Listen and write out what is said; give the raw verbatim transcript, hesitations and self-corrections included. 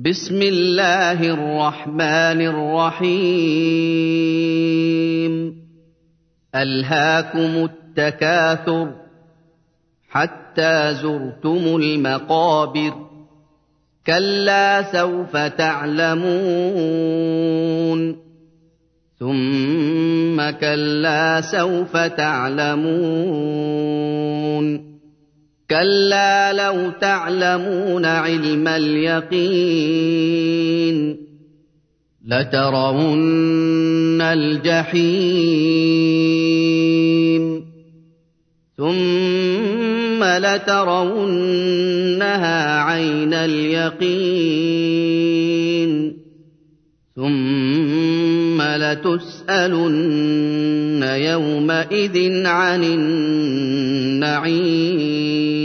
بسم الله الرحمن الرحيم ألهاكم التكاثر حتى زرتم المقابر كلا سوف تعلمون ثم كلا سوف تعلمون كلا لو تعلمون علم اليقين لترون الجحيم ثم لترونها عين اليقين ثم لتسألن يومئذ عن النعيم